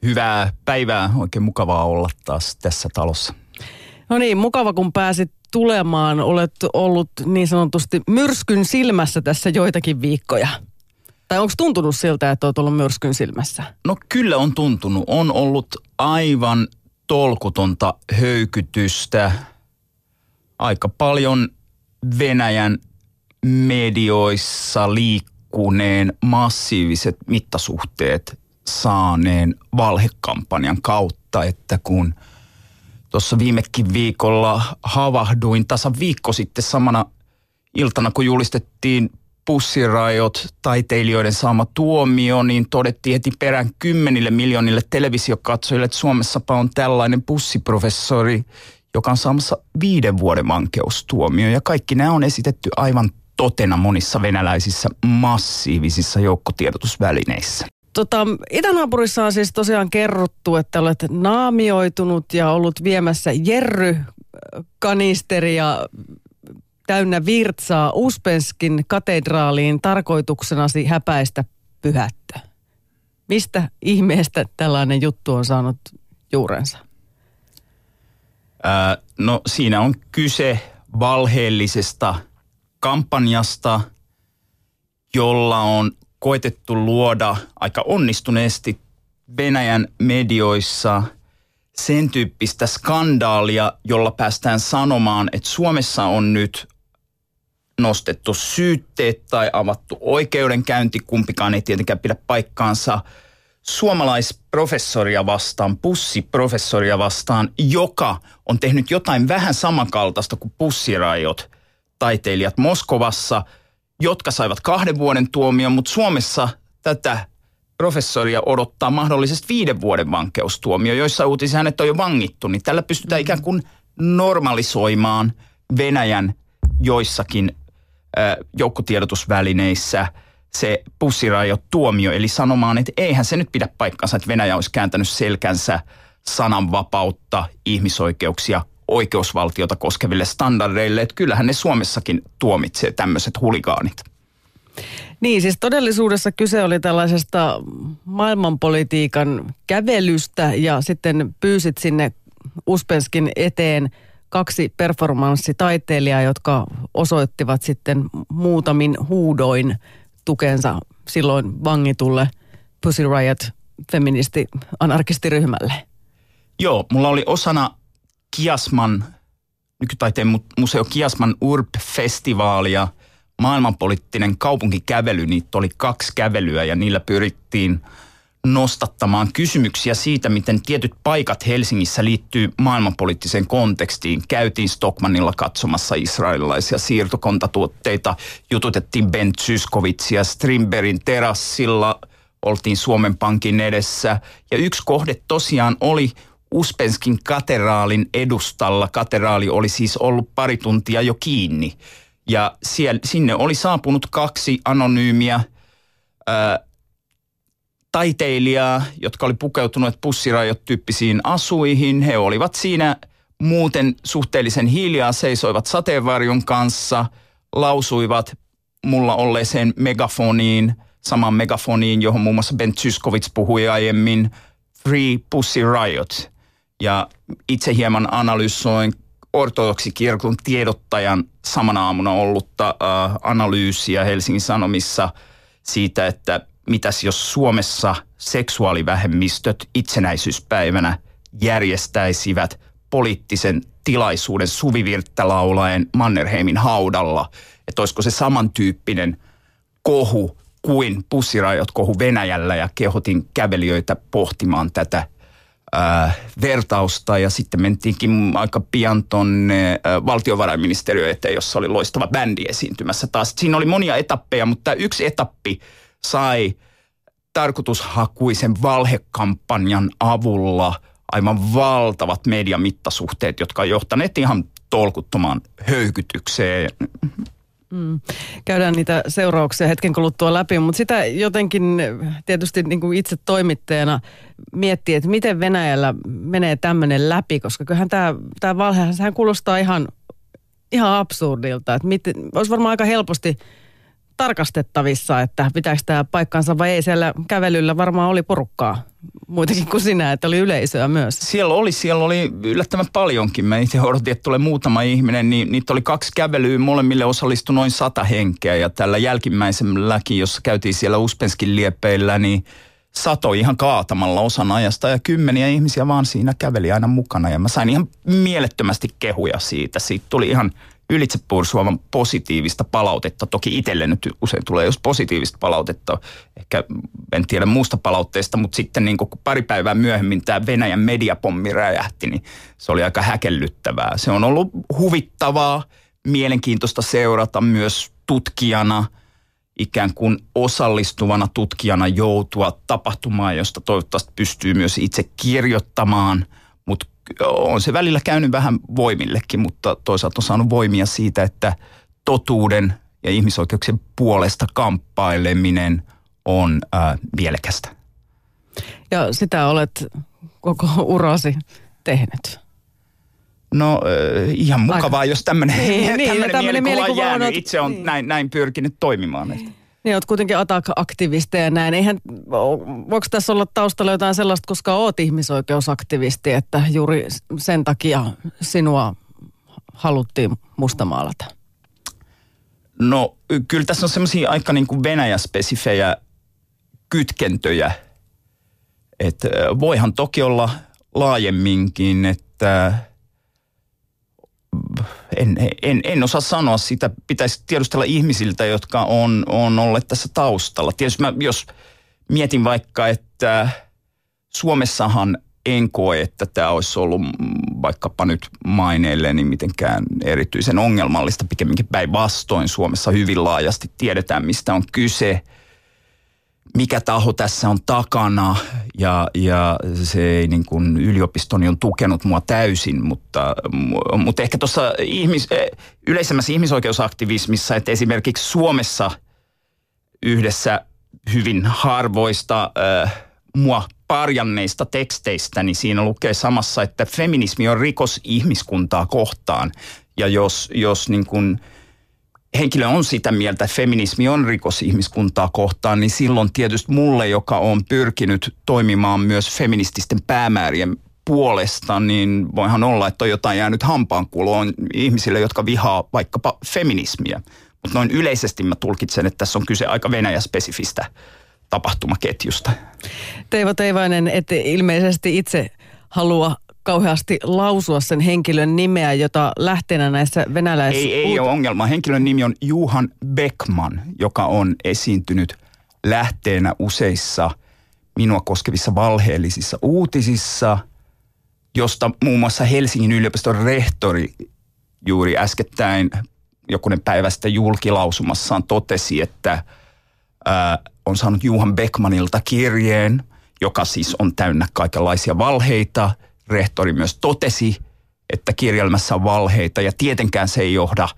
Hyvää päivää. Oikein mukavaa olla taas tässä talossa. No niin, mukava kun pääsit tulemaan. Olet ollut niin sanotusti myrskyn silmässä tässä joitakin viikkoja. Tai onko tuntunut siltä, että olet ollut myrskyn silmässä? No kyllä on tuntunut. On ollut aivan tolkutonta höykytystä. Aika paljon Venäjän medioissa liikkuneen massiiviset mittasuhteet saaneen valhekampanjan kautta, että kun tuossa viimekin viikolla havahduin tasan viikko sitten samana iltana, kun julistettiin Pussy Riot taiteilijoiden saama tuomio, niin todettiin heti perään 10 miljoonille televisiokatsojille, että Suomessapa on tällainen pussiprofessori, joka on saamassa 5 vuoden vankeustuomio. Ja kaikki nämä on esitetty aivan totena monissa venäläisissä massiivisissa joukkotiedotusvälineissä. Itänaapurissa on siis tosiaan kerrottu, että olet naamioitunut ja ollut viemässä jerrykanisteria täynnä virtsaa Uspenskin katedraaliin tarkoituksenasi häpäistä pyhättö. Mistä ihmeestä tällainen juttu on saanut juurensa? No siinä on kyse valheellisesta kampanjasta, jolla on koetettu luoda aika onnistuneesti Venäjän medioissa sen tyyppistä skandaalia, jolla päästään sanomaan, että Suomessa on nyt nostettu syytteet tai avattu oikeudenkäynti, kumpikaan ei tietenkään pidä paikkaansa, suomalaisprofessoria vastaan, pussiprofessoria vastaan, joka on tehnyt jotain vähän samankaltaista kuin Pussy Riot taiteilijat Moskovassa, jotka saivat 2 vuoden tuomion, mutta Suomessa tätä professoria odottaa mahdollisesti 5 vuoden vankeustuomio, joissa uutisia hänet on jo vangittu, niin tällä pystytään ikään kuin normalisoimaan Venäjän joissakin joukkotiedotusvälineissä se Pussy Riot-tuomio, eli sanomaan, että eihän se nyt pidä paikkansa, että Venäjä olisi kääntänyt selkänsä sananvapautta, ihmisoikeuksia, oikeusvaltiota koskeville standardeille, että kyllähän ne Suomessakin tuomitsee tämmöiset huligaanit. Niin, siis todellisuudessa kyse oli tällaisesta maailmanpolitiikan kävelystä ja sitten pyysit sinne Uspenskin eteen 2 performanssitaiteilijaa, jotka osoittivat sitten muutamin huudoin tukensa silloin vangitulle Pussy Riot feministi-anarkistiryhmälle. Joo, mulla oli osana Kiasman, nykytaiteen museo Kiasman URB-festivaalia, maailmanpoliittinen kaupunkikävely. Niitä oli 2 kävelyä ja niillä pyrittiin nostattamaan kysymyksiä siitä, miten tietyt paikat Helsingissä liittyy maailmanpoliittiseen kontekstiin. Käytiin Stockmannilla katsomassa israelilaisia siirtokontatuotteita, jututettiin Ben Zyskowiczia Strindbergin terassilla, oltiin Suomen Pankin edessä. Ja yksi kohde tosiaan oli Uspenskin katedraalin edustalla. Katedraali oli siis ollut 2 tuntia jo kiinni. Ja sinne oli saapunut 2 anonyymiä taiteilijaa, jotka oli pukeutuneet Pussy Riot-tyyppisiin asuihin. He olivat siinä muuten suhteellisen hiljaa, seisoivat sateenvarjon kanssa, lausuivat mulla olleeseen megafoniin, samaan megafoniin, johon muun muassa Ben Zyskowicz puhui aiemmin, Free Pussy Riot. Ja itse hieman analysoin ortodoksikirkon tiedottajan samana aamuna ollutta analyysiä Helsingin Sanomissa siitä, että mitäs jos Suomessa seksuaalivähemmistöt itsenäisyyspäivänä järjestäisivät poliittisen tilaisuuden suvivirttälaulaen Mannerheimin haudalla. Että olisiko se samantyyppinen kohu kuin Pussy Riot-kohu Venäjällä, ja kehotin kävelijöitä pohtimaan tätä vertausta, ja sitten mentiinkin aika pian tuonne valtiovarainministeriön eteen, jossa oli loistava bändi esiintymässä taas. Siinä oli monia etappeja, mutta tämä yksi etappi sai tarkoitushakuisen valhekampanjan avulla aivan valtavat mediamittasuhteet, jotka on johtaneet ihan tolkuttomaan höykytykseen. Käydään niitä seurauksia hetken kuluttua läpi, mutta sitä jotenkin tietysti niin kuin itse toimittajana miettii, että miten Venäjällä menee tämmöinen läpi, koska kyllähän tämä valhehan, sehän kuulostaa ihan absurdilta. Että olisi varmaan aika helposti tarkastettavissa, että pitääkö tämä paikkansa vai ei. Siellä kävelyllä varmaan oli porukkaa, muitakin kuin sinä, että oli yleisöä myös. Siellä oli yllättävän paljonkin. Mä itse odotin, että tulee muutama ihminen, niin niitä oli 2 kävelyä, molemmille osallistui noin 100 henkeä. Ja tällä jälkimmäiselläkin, jossa käytiin siellä Uspenskin liepeillä, niin satoi ihan kaatamalla osan ajasta ja 10 ihmisiä vaan siinä käveli aina mukana. Ja mä sain ihan mielettömästi kehuja siitä. Siitä tuli ihan ylitsepursuavan positiivista palautetta. Toki itselle nyt usein tulee just positiivista palautetta. Ehkä en tiedä muusta palautteesta, mutta sitten niin kun pari päivää myöhemmin tämä Venäjän mediapommi räjähti, niin se oli aika häkellyttävää. Se on ollut huvittavaa, mielenkiintoista seurata myös tutkijana, ikään kuin osallistuvana tutkijana joutua tapahtumaan, josta toivottavasti pystyy myös itse kirjoittamaan, mutta on se välillä käynyt vähän voimillekin, mutta toisaalta on saanut voimia siitä, että totuuden ja ihmisoikeuksien puolesta kamppaileminen on mielekästä. Ja sitä olet koko urasi tehnyt. No ihan mukavaa, jos tämmöinen mielikuva on jäänyt. Itse on näin pyrkinyt toimimaan. Niin, olet kuitenkin ATAC-aktivisteja ja näin. Voiko tässä olla taustalla jotain sellaista, koska olet ihmisoikeusaktivisti, että juuri sen takia sinua haluttiin mustamaalata? No kyllä tässä on semmoisia aika niin kuin Venäjä-spesifejä kytkentöjä. Että voihan toki olla laajemminkin, että en osaa sanoa sitä. Pitäisi tiedustella ihmisiltä, jotka on olleet tässä taustalla. Tietysti jos mietin vaikka, että Suomessahan en koe, että tämä olisi ollut vaikkapa nyt maineilleni mitenkään erityisen ongelmallista. Pikemminkin päinvastoin Suomessa hyvin laajasti tiedetään, mistä on kyse, mikä taho tässä on takana ja se ei niin kuin yliopistoni on tukenut mua täysin, mutta ehkä tuossa yleisemmässä ihmisoikeusaktivismissa, että esimerkiksi Suomessa yhdessä hyvin harvoista mua parjanneista teksteistä, niin siinä lukee samassa, että feminismi on rikos ihmiskuntaa kohtaan. Ja jos niin kuin henkilö on sitä mieltä, että feminismi on rikos ihmiskuntaa kohtaan, niin silloin tietysti mulle, joka on pyrkinyt toimimaan myös feminististen päämäärien puolesta, niin voihan olla, että on jotain jäänyt hampaankuloon ihmisille, jotka vihaa vaikkapa feminismiä. Mutta noin yleisesti mä tulkitsen, että tässä on kyse aika Venäjä-spesifistä tapahtumaketjusta. Teivo Teivainen, et ilmeisesti itse halua kauheasti lausua sen henkilön nimeä, jota lähteenä näissä Ei ole ongelma. Henkilön nimi on Johan Beckman, joka on esiintynyt lähteenä useissa minua koskevissa valheellisissa uutisissa, josta muun muassa Helsingin yliopiston rehtori juuri äskettäin jokunen päivä sitten julkilausumassaan totesi, että on saanut Johan Beckmanilta kirjeen, joka siis on täynnä kaikenlaisia valheita. Rehtori myös totesi, että kirjelmässä on valheita ja tietenkään se ei johda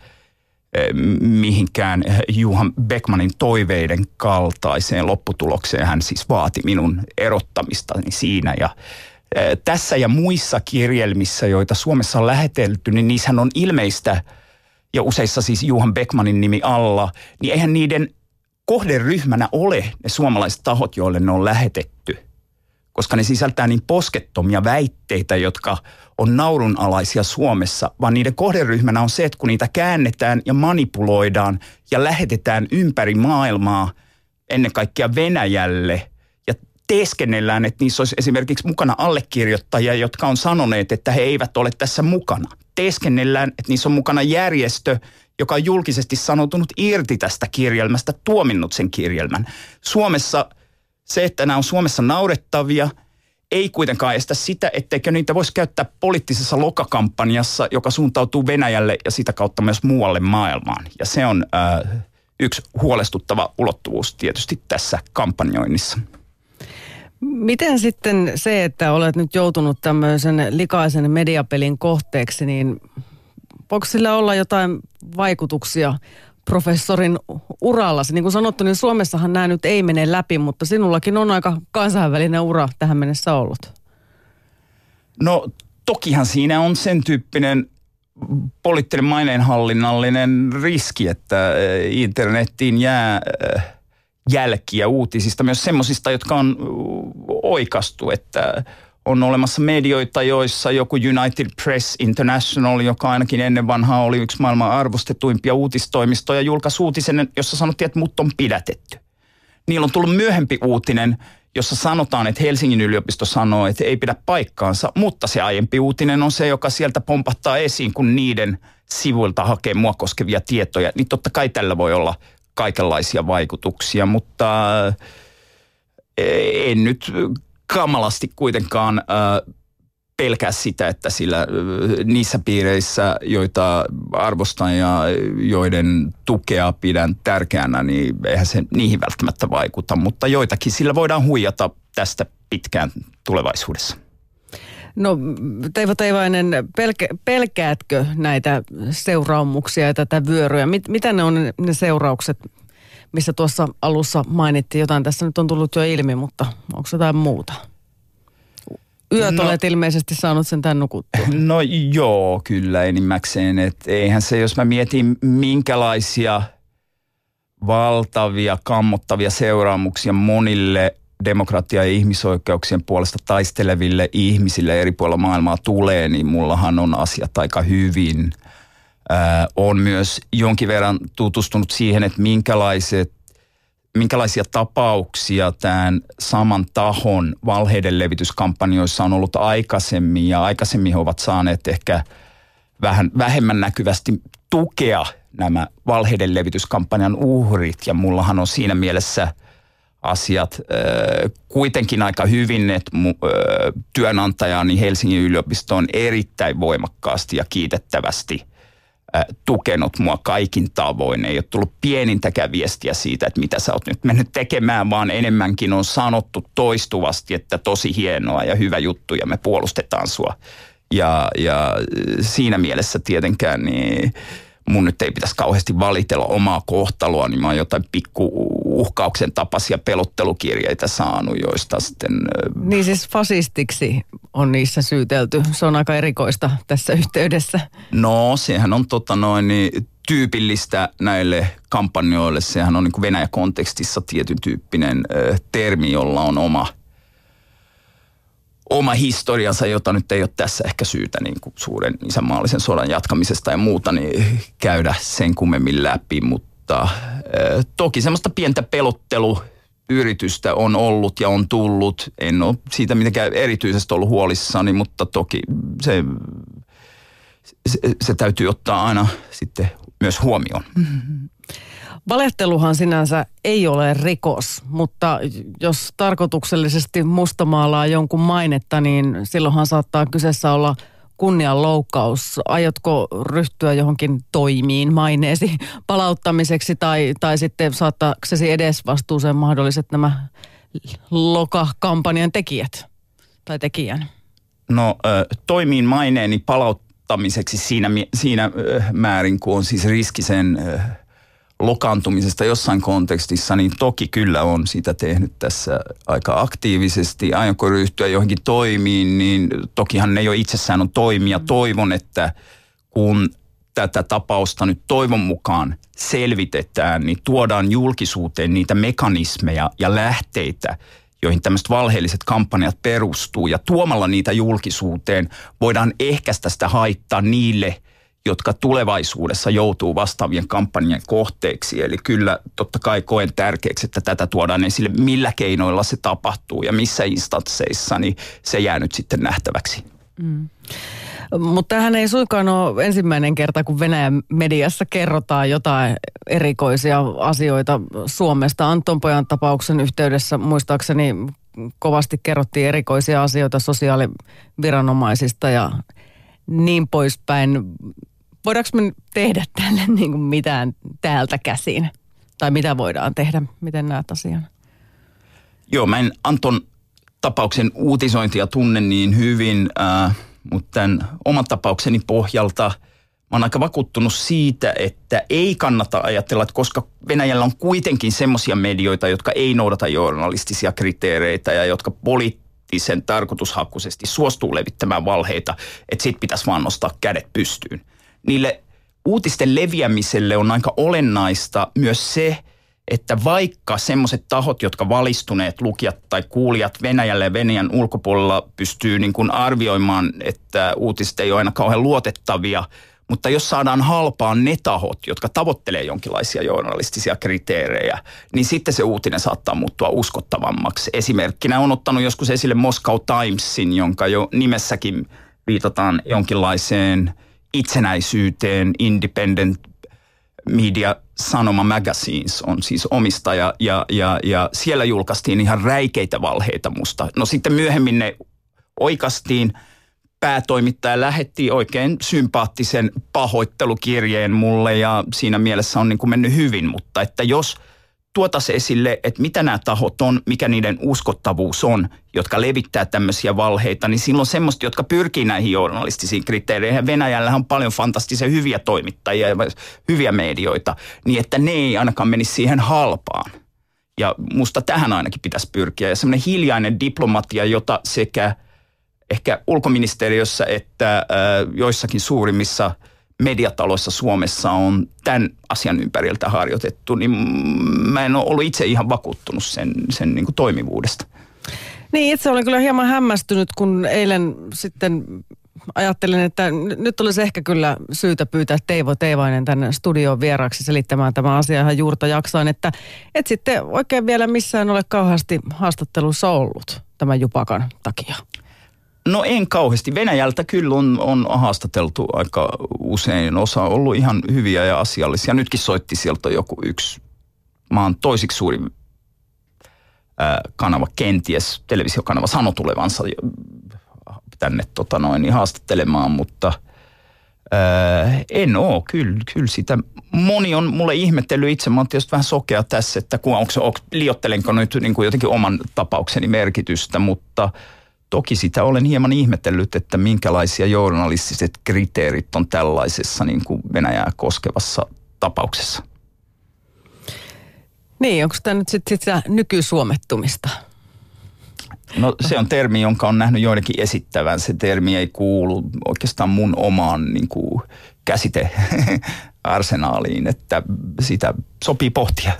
mihinkään Johan Beckmanin toiveiden kaltaiseen lopputulokseen. Hän siis vaati minun erottamistani siinä ja tässä ja muissa kirjelmissä, joita Suomessa on lähetelty, niin niissähän on ilmeistä ja useissa siis Johan Beckmanin nimi alla, niin eihän niiden kohderyhmänä ole ne suomalaiset tahot, joille ne on lähetetty, koska ne sisältää niin poskettomia väitteitä, jotka on naurunalaisia Suomessa, vaan niiden kohderyhmänä on se, että kun niitä käännetään ja manipuloidaan ja lähetetään ympäri maailmaa, ennen kaikkea Venäjälle, ja teeskennellään, että niissä olisi esimerkiksi mukana allekirjoittajia, jotka on sanoneet, että he eivät ole tässä mukana. Teeskennellään, että niissä on mukana järjestö, joka on julkisesti sanoutunut irti tästä kirjelmästä, tuominnut sen kirjelmän. Suomessa se, että nämä on Suomessa naurettavia, ei kuitenkaan estä sitä, etteikö niitä voisi käyttää poliittisessa lokakampanjassa, joka suuntautuu Venäjälle ja sitä kautta myös muualle maailmaan. Ja se on yksi huolestuttava ulottuvuus tietysti tässä kampanjoinnissa. Miten sitten se, että olet nyt joutunut tämmöisen likaisen mediapelin kohteeksi, niin voiko sillä olla jotain vaikutuksia professorin urallasi? Niin kuin sanottu, niin Suomessahan nämä nyt ei mene läpi, mutta sinullakin on aika kansainvälinen ura tähän mennessä ollut. No tokihan siinä on sen tyyppinen poliittinen maineenhallinnallinen riski, että internettiin jää jälkiä uutisista, myös semmoisista, jotka on oikastu, että on olemassa medioita, joissa joku United Press International, joka ainakin ennen vanhaa oli yksi maailman arvostetuimpia uutistoimistoja, julkaisi uutisen, jossa sanottiin, että mut on pidätetty. Niillä on tullut myöhempi uutinen, jossa sanotaan, että Helsingin yliopisto sanoo, että ei pidä paikkaansa, mutta se aiempi uutinen on se, joka sieltä pompahtaa esiin, kun niiden sivuilta hakee mua koskevia tietoja. Niin totta kai tällä voi olla kaikenlaisia vaikutuksia, mutta en nyt kamalasti kuitenkaan pelkää sitä, että sillä niissä piireissä, joita arvostan ja joiden tukea pidän tärkeänä, niin eihän se niihin välttämättä vaikuta, mutta joitakin sillä voidaan huijata tästä pitkään tulevaisuudessa. No Teivo Teivainen, pelkäätkö näitä seuraamuksia ja tätä vyöryä? Mitä ne on ne seuraukset, missä tuossa alussa mainittiin jotain? Tässä nyt on tullut jo ilmi, mutta onko jotain muuta? Yöt olet ilmeisesti saanut sen tämän nukuttua. No joo, kyllä enimmäkseen. Että eihän se, jos mä mietin minkälaisia valtavia, kammottavia seuraamuksia monille demokratia- ja ihmisoikeuksien puolesta taisteleville ihmisille eri puolilla maailmaa tulee, niin mullahan on asiat aika hyvin. On myös jonkin verran tutustunut siihen, että minkälaisia tapauksia tämän saman tahon valheiden levityskampanjoissa on ollut aikaisemmin, ja aikaisemmin he ovat saaneet ehkä vähän vähemmän näkyvästi tukea nämä valheiden levityskampanjan uhrit, ja mullahan on siinä mielessä asiat kuitenkin aika hyvin, että työnantajani Helsingin yliopisto on erittäin voimakkaasti ja kiitettävästi tukenut mua kaikin tavoin. Ei ole tullut pienintäkään viestiä siitä, että mitä sä oot nyt mennyt tekemään, vaan enemmänkin on sanottu toistuvasti, että tosi hienoa ja hyvä juttu ja me puolustetaan sua. Ja siinä mielessä tietenkään niin mun nyt ei pitäisi kauheasti valitella omaa kohtaloa, niin mä oon jotain uhkauksen tapaisia pelottelukirjeitä saanut, joista sitten... Niin siis fasistiksi on niissä syytelty. Se on aika erikoista tässä yhteydessä. No, sehän on tyypillistä näille kampanjoille. Sehän on niin kuin Venäjä-kontekstissa tietyn tyyppinen termi, jolla on oma historiansa, jota nyt ei ole tässä ehkä syytä niin kuin suuren isänmaallisen sodan jatkamisesta ja muuta, niin käydä sen kummemmin läpi, mutta toki semmoista pientä pelotteluyritystä on ollut ja on tullut. En ole siitä mitenkään erityisesti ollut huolissani, mutta toki se täytyy ottaa aina sitten myös huomioon. Mm-hmm. Valehteluhan sinänsä ei ole rikos, mutta jos tarkoituksellisesti mustamaalaa jonkun mainetta, niin silloinhan saattaa kyseessä olla kunnianloukkaus. Aiotko ryhtyä johonkin toimiin maineesi palauttamiseksi tai sitten saattaaksesi edes vastuuseen mahdolliset nämä Loka-kampanjan tekijät tai tekijän? No toimiin maineeni palauttamiseksi siinä määrin, kun on siis riski sen lokaantumisesta jossain kontekstissa, niin toki kyllä on sitä tehnyt tässä aika aktiivisesti. Aionko ryhtyä johonkin toimiin, niin tokihan ne jo itsessään on toimia. Toivon, että kun tätä tapausta nyt toivon mukaan selvitetään, niin tuodaan julkisuuteen niitä mekanismeja ja lähteitä, joihin tämmöiset valheelliset kampanjat perustuu. Ja tuomalla niitä julkisuuteen voidaan ehkäistä sitä haittaa niille, jotka tulevaisuudessa joutuu vastaavien kampanjan kohteeksi. Eli kyllä totta kai koen tärkeäksi, että tätä tuodaan esille, millä keinoilla se tapahtuu ja missä instansseissa, niin se jää nyt sitten nähtäväksi. Mm. Mutta tämähän ei suinkaan ole ensimmäinen kerta, kun Venäjän mediassa kerrotaan jotain erikoisia asioita Suomesta. Antonpojan tapauksen yhteydessä muistaakseni kovasti kerrottiin erikoisia asioita sosiaaliviranomaisista ja niin poispäin. Voidaanko me tehdä tälle niin kuin mitään täältä käsin? Tai mitä voidaan tehdä? Miten näet asian? Joo, mä en Anton tapauksen uutisointia tunne niin hyvin, mutta tämän oman tapaukseni pohjalta mä oon aika vakuuttunut siitä, että ei kannata ajatella, että koska Venäjällä on kuitenkin semmoisia medioita, jotka ei noudata journalistisia kriteereitä ja jotka poliittisen tarkoitushakuisesti suostuu levittämään valheita, että sit pitäisi vaan nostaa kädet pystyyn. niille uutisten leviämiselle on aika olennaista myös se, että vaikka semmoiset tahot, jotka valistuneet lukijat tai kuulijat Venäjällä ja Venäjän ulkopuolella pystyy niin kuin arvioimaan, että uutiset ei ole aina kauhean luotettavia, mutta jos saadaan halpaan ne tahot, jotka tavoittelee jonkinlaisia journalistisia kriteerejä, niin sitten se uutinen saattaa muuttua uskottavammaksi. Esimerkkinä on ottanut joskus esille Moscow Timesin, jonka jo nimessäkin viitataan jonkinlaiseen itsenäisyyteen. Independent Media Sanoma Magazines on siis omistaja ja siellä julkaistiin ihan räikeitä valheita musta. No sitten myöhemmin ne oikastiin. Päätoimittaja lähetti oikein sympaattisen pahoittelukirjeen mulle ja siinä mielessä on niin kuin mennyt hyvin, mutta että jos tuotaisiin esille, että mitä nämä tahot on, mikä niiden uskottavuus on, jotka levittää tämmöisiä valheita, niin silloin semmoista, jotka pyrkii näihin journalistisiin kriteereihin. Venäjällä on paljon fantastisen hyviä toimittajia ja hyviä medioita, niin että ne ei ainakaan menisi siihen halpaan. Ja musta tähän ainakin pitäisi pyrkiä. Ja semmoinen hiljainen diplomatia, jota sekä ehkä ulkoministeriössä että joissakin suurimmissa mediataloissa Suomessa on tämän asian ympäriltä harjoitettu, niin mä en ole ollut itse ihan vakuuttunut sen niin kuin toimivuudesta. Niin, itse olen kyllä hieman hämmästynyt, kun eilen sitten ajattelin, että nyt olisi ehkä kyllä syytä pyytää Teivo Teivainen tänne studioon vieraaksi selittämään tämä asia ihan juurta jaksain, että et sitten oikein vielä missään ole kauheasti haastattelussa ollut tämän jupakan takia. No en kauheasti. Venäjältä kyllä on haastateltu aika usein. Osa on ollut ihan hyviä ja asiallisia. Nytkin soitti sieltä joku yksi maan toisiksi suurin kanava, kenties televisiokanava, sano tulevansa tänne haastattelemaan, mutta en ole. Kyllä sitä. Moni on mulle ihmetellyt itse. Mä oon tietysti vähän sokea tässä, että liottelenko nyt niin kuin jotenkin oman tapaukseni merkitystä, mutta toki sitä olen hieman ihmetellyt, että minkälaisia journalistiset kriteerit on tällaisessa niin kuin Venäjää koskevassa tapauksessa. Niin, onko tämä nyt sitten sitä nykysuomettumista? No se on termi, jonka on nähnyt joidenkin esittävän. Se termi ei kuulu oikeastaan mun omaan niin kuin käsitearsenaaliin, että sitä sopii pohtia.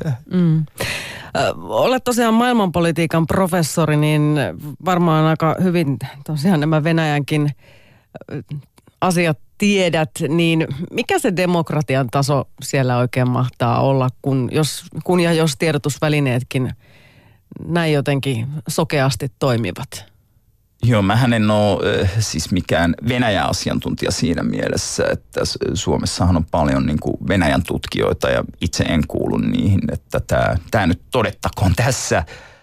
Olet tosiaan maailmanpolitiikan professori, niin varmaan aika hyvin tosiaan nämä Venäjänkin asiat tiedät, niin mikä se demokratian taso siellä oikein mahtaa olla, kun jos tiedotusvälineetkin näin jotenkin sokeasti toimivat? Joo, mähän en ole siis mikään Venäjä-asiantuntija siinä mielessä, että Suomessahan on paljon niin kuin Venäjän tutkijoita ja itse en kuulu niihin, että tämä nyt todettakoon tässä.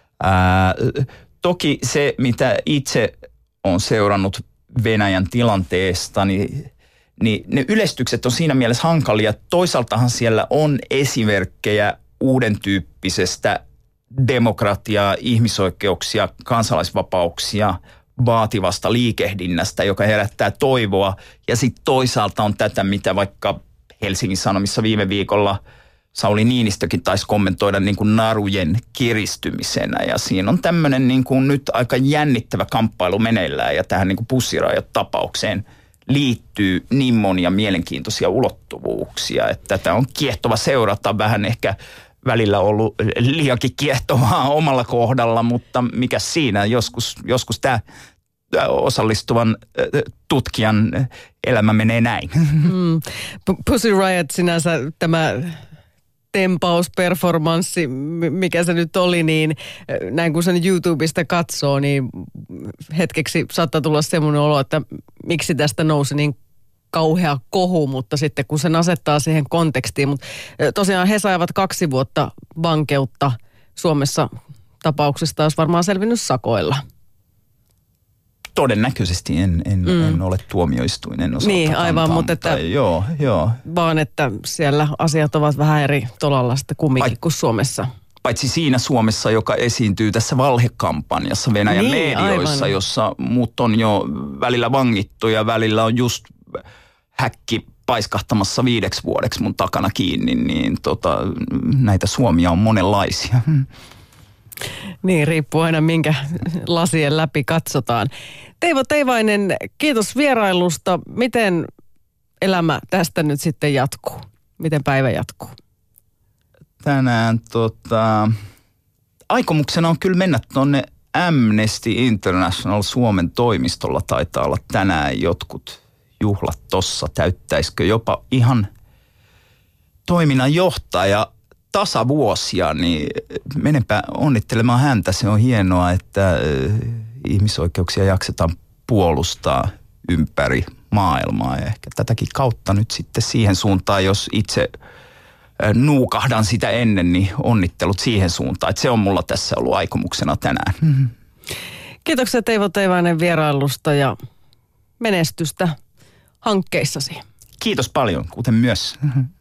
Toki se, mitä itse olen seurannut Venäjän tilanteesta, niin ne yleistykset on siinä mielessä hankalia. Toisaaltahan siellä on esimerkkejä uuden tyyppisestä demokratiaa, ihmisoikeuksia, kansalaisvapauksia vaativasta liikehdinnästä, joka herättää toivoa. Ja sitten toisaalta on tätä, mitä vaikka Helsingin Sanomissa viime viikolla Sauli Niinistökin taisi kommentoida niin kuin narujen kiristymisenä. Ja siinä on tämmöinen niin kuin nyt aika jännittävä kamppailu meneillään ja tähän niin kuin pussirajat-tapaukseen liittyy niin monia mielenkiintoisia ulottuvuuksia, että tätä on kiehtova seurata, vähän ehkä välillä ollut liiankin kiehtovaa omalla kohdalla, mutta mikä siinä, joskus tämä osallistuvan tutkijan elämä menee näin. Pussy Riot sinänsä tämä tempausperformanssi, mikä se nyt oli, niin näin kun sen YouTubesta katsoo, niin hetkeksi saattaa tulla semmoinen olo, että miksi tästä nousi niin kauhea kohu, mutta sitten kun sen asettaa siihen kontekstiin. Mutta tosiaan he saivat 2 vuotta vankeutta. Suomessa tapauksista olisi varmaan selvinnyt sakoilla. Todennäköisesti en ole tuomioistuinen osalta. Niin, aivan, mutta että joo. Vaan että siellä asiat ovat vähän eri tolalla sitten kumminkin kuin Suomessa. Paitsi siinä Suomessa, joka esiintyy tässä valhekampanjassa Venäjän medioissa, jossa muut on jo välillä vangittu ja välillä on just häkki paiskahtamassa 5 vuodeksi mun takana kiinni, niin näitä Suomia on monenlaisia. Niin, riippuu aina minkä lasien läpi katsotaan. Teivo Teivainen, kiitos vierailusta. Miten elämä tästä nyt sitten jatkuu? Miten päivä jatkuu? Tänään aikomuksena on kyllä mennä tuonne Amnesty International Suomen toimistolla. Taitaa olla tänään jotkut juhlat tossa. Täyttäisikö jopa ihan toiminnanjohtaja tasavuosia, niin menenpä onnittelemaan häntä. Se on hienoa, että ihmisoikeuksia jaksetaan puolustaa ympäri maailmaa. Ja ehkä tätäkin kautta nyt sitten siihen suuntaan, jos itse nuukahdan sitä ennen, niin onnittelut siihen suuntaan. Että se on mulla tässä ollut aikomuksena tänään. Kiitoksia Teivo Teivainen vierailusta ja menestystä hankkeissasi. Kiitos paljon, kuten myös.